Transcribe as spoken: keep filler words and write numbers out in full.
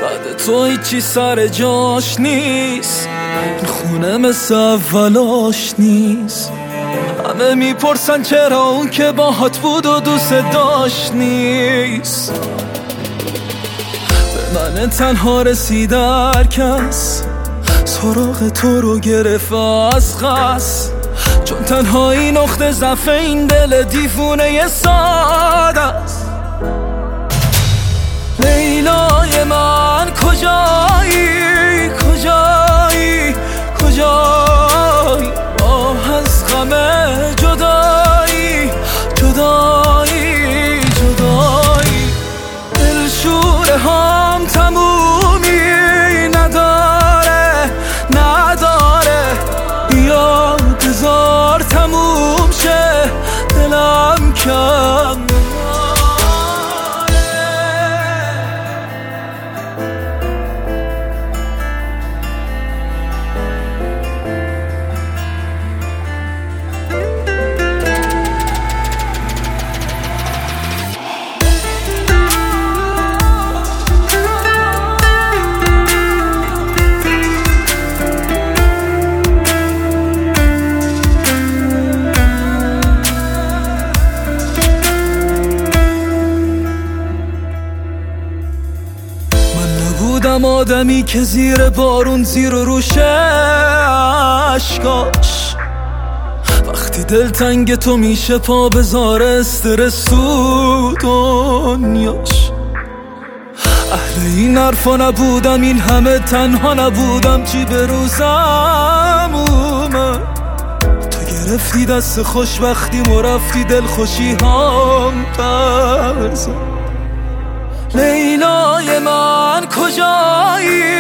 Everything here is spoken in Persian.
بعد تو هیچی سر جاش نیست، این خونه مثل اولاش نیست. همه میپرسن چرا اون که باهات بود و دوست داشت نیست. به من تنها رسید هر کس، سراغ تو رو گرفت از خس، چون تنهایی نقطه ضعف این دل دیوونه ساده است. لیلای من کجایی کجایی کجایی، آه از غم جدایی جدایی جدایی. دلشوره هم تمومی نداره نداره، یا بذار تموم شه دلم کم. بودم آدمی که زیر بارون زیر روش عشقاش، وقتی دل تنگ تو میشه پا بذاره استرس تو دنیاش. اهل این حرفا نبودم، این همه تنها نبودم، چی به روزم اومد. تو گرفتی دست خوشبختی و رفتی دل خوشی هم پرزد. لیلای من کجایی